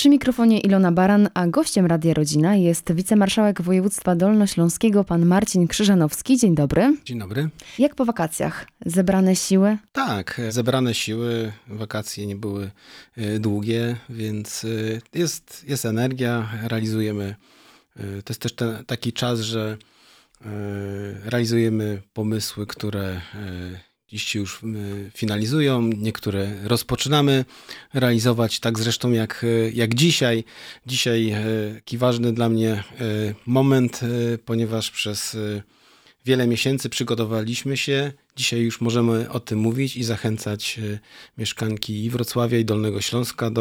Przy mikrofonie Ilona Baran, a gościem Radia Rodzina jest wicemarszałek województwa dolnośląskiego, pan Marcin Krzyżanowski. Dzień dobry. Dzień dobry. Jak po wakacjach? Zebrane siły? Tak, zebrane siły. Wakacje nie były długie, więc jest energia, realizujemy. To jest też taki czas, że realizujemy pomysły, które dziś się już finalizują, niektóre rozpoczynamy realizować, tak zresztą jak dzisiaj. Dzisiaj taki ważny dla mnie moment, ponieważ przez wiele miesięcy przygotowaliśmy się. Dzisiaj już możemy o tym mówić i zachęcać mieszkanki i Wrocławia, i Dolnego Śląska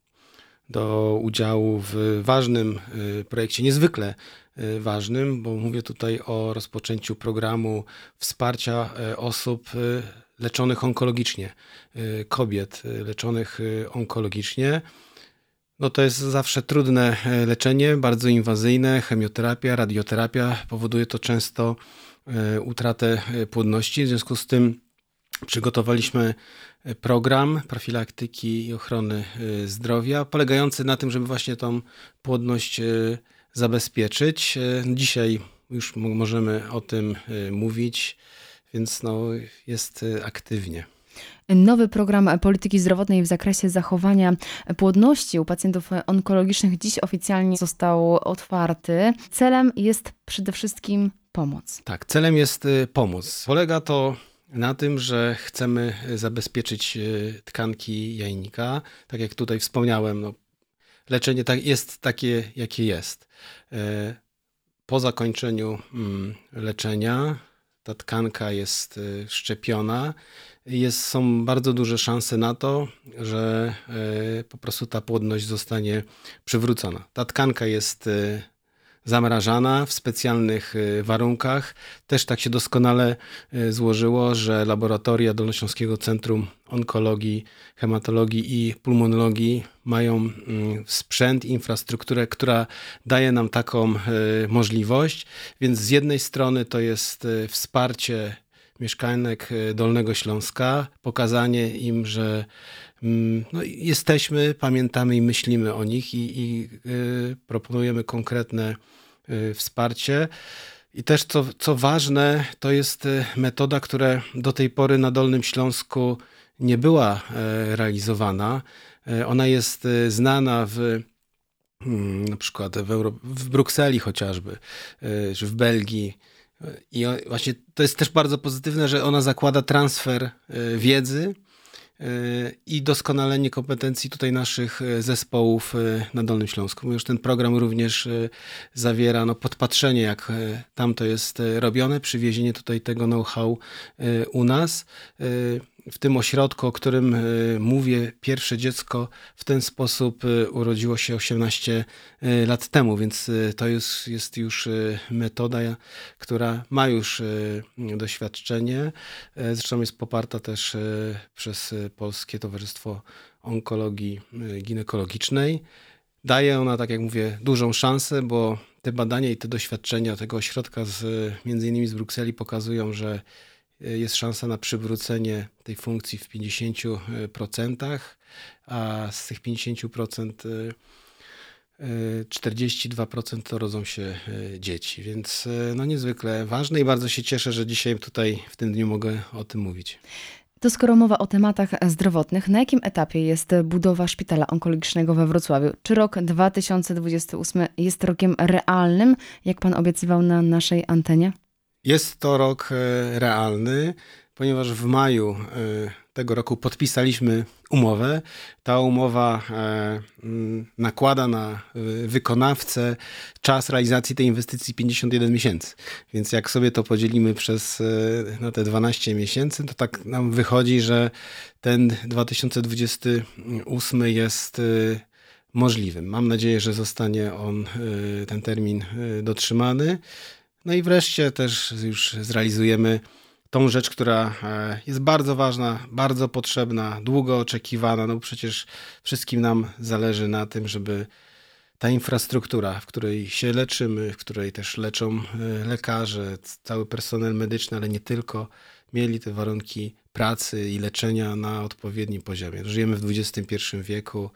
do udziału w ważnym projekcie, niezwykle ważnym, bo mówię tutaj o rozpoczęciu programu wsparcia osób leczonych onkologicznie, kobiet leczonych onkologicznie. No to jest zawsze trudne leczenie, bardzo inwazyjne, chemioterapia, radioterapia. Powoduje to często utratę płodności. W związku z tym przygotowaliśmy program profilaktyki i ochrony zdrowia, polegający na tym, żeby właśnie tą płodność zabezpieczyć. Dzisiaj już możemy o tym mówić, więc jest aktywnie. Nowy program polityki zdrowotnej w zakresie zachowania płodności u pacjentów onkologicznych dziś oficjalnie został otwarty. Celem jest przede wszystkim pomoc. Tak, celem jest pomoc. Polega to na tym, że chcemy zabezpieczyć tkanki jajnika. Tak jak tutaj wspomniałem, leczenie jest takie, jakie jest. Po zakończeniu leczenia ta tkanka jest szczepiona. Są bardzo duże szanse na to, że po prostu ta płodność zostanie przywrócona. Ta tkanka jest zamrażana w specjalnych warunkach. Też tak się doskonale złożyło, że laboratoria Dolnośląskiego Centrum Onkologii, Hematologii i Pulmonologii mają sprzęt, infrastrukturę, która daje nam taką możliwość. Więc z jednej strony to jest wsparcie mieszkanek Dolnego Śląska, pokazanie im, że jesteśmy, pamiętamy i myślimy o nich i proponujemy konkretne wsparcie. I też co ważne, to jest metoda, która do tej pory na Dolnym Śląsku nie była realizowana. Ona jest znana na przykład w Brukseli chociażby, czy w Belgii. I właśnie to jest też bardzo pozytywne, że ona zakłada transfer wiedzy i doskonalenie kompetencji tutaj naszych zespołów na Dolnym Śląsku. Już ten program również zawiera podpatrzenie, jak tam to jest robione, przywiezienie tutaj tego know-how u nas. W tym ośrodku, o którym mówię, pierwsze dziecko w ten sposób urodziło się 18 lat temu, więc to jest już metoda, która ma już doświadczenie. Zresztą jest poparta też przez Polskie Towarzystwo Onkologii Ginekologicznej. Daje ona, tak jak mówię, dużą szansę, bo te badania i te doświadczenia tego ośrodka między innymi z Brukseli pokazują, że jest szansa na przywrócenie tej funkcji w 50%, a z tych 50% 42% to rodzą się dzieci. Więc niezwykle ważne i bardzo się cieszę, że dzisiaj tutaj w tym dniu mogę o tym mówić. To skoro mowa o tematach zdrowotnych, na jakim etapie jest budowa szpitala onkologicznego we Wrocławiu? Czy rok 2028 jest rokiem realnym, jak pan obiecywał na naszej antenie? Jest to rok realny, ponieważ w maju tego roku podpisaliśmy umowę. Ta umowa nakłada na wykonawcę czas realizacji tej inwestycji 51 miesięcy. Więc jak sobie to podzielimy na te 12 miesięcy, to tak nam wychodzi, że ten 2028 jest możliwym. Mam nadzieję, że zostanie ten termin dotrzymany. No i wreszcie też już zrealizujemy tą rzecz, która jest bardzo ważna, bardzo potrzebna, długo oczekiwana. No przecież wszystkim nam zależy na tym, żeby ta infrastruktura, w której się leczymy, w której też leczą lekarze, cały personel medyczny, ale nie tylko, mieli te warunki pracy i leczenia na odpowiednim poziomie. Żyjemy w XXI wieku,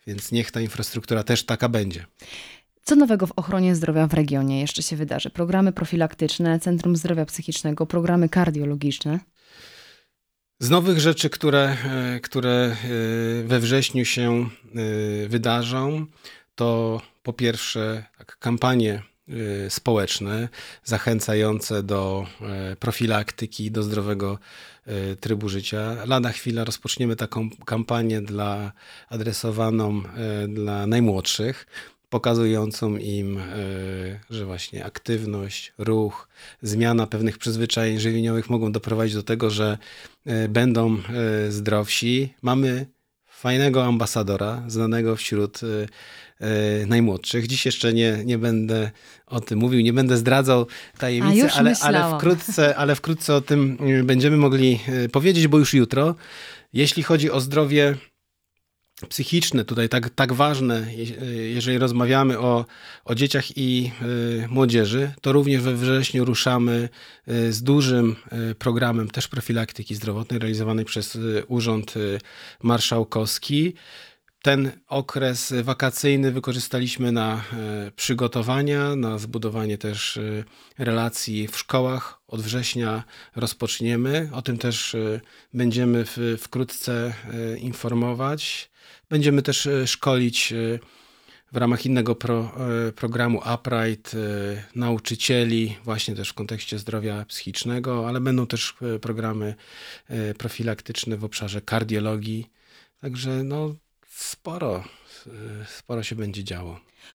Więc niech ta infrastruktura też taka będzie. Co nowego w ochronie zdrowia w regionie jeszcze się wydarzy? Programy profilaktyczne, Centrum Zdrowia Psychicznego, programy kardiologiczne? Z nowych rzeczy, które we wrześniu się wydarzą, to po pierwsze kampanie społeczne zachęcające do profilaktyki, do zdrowego trybu życia. Lada chwila rozpoczniemy taką kampanię adresowaną dla najmłodszych, pokazującą im, że właśnie aktywność, ruch, zmiana pewnych przyzwyczajeń żywieniowych mogą doprowadzić do tego, że będą zdrowsi. Mamy fajnego ambasadora, znanego wśród najmłodszych. Dziś jeszcze nie będę o tym mówił, nie będę zdradzał tajemnicy, ale wkrótce o tym będziemy mogli powiedzieć, bo już jutro. Jeśli chodzi o zdrowie psychiczne, tutaj tak ważne, jeżeli rozmawiamy o dzieciach i młodzieży, to również we wrześniu ruszamy z dużym programem też profilaktyki zdrowotnej realizowanej przez Urząd Marszałkowski. Ten okres wakacyjny wykorzystaliśmy na przygotowania, na zbudowanie też relacji w szkołach. Od września rozpoczniemy. O tym też będziemy wkrótce informować. Będziemy też szkolić w ramach innego programu Upright nauczycieli, właśnie też w kontekście zdrowia psychicznego, ale będą też programy profilaktyczne w obszarze kardiologii. Także sporo się będzie działo.